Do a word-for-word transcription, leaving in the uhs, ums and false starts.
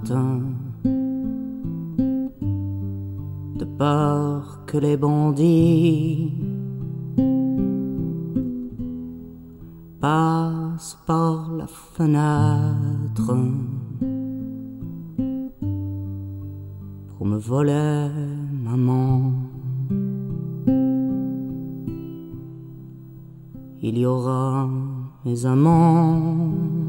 partent, de peur que les bandits passent par la fenêtre pour me voler maman. Il y aura mes amants